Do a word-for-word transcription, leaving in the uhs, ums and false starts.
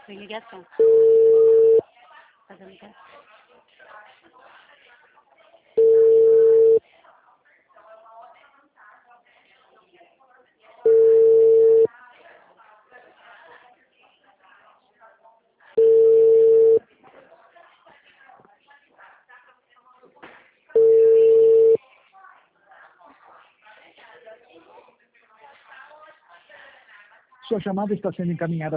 Foi ligação. Fazendo ligação. Sua chamada está sendo encaminhada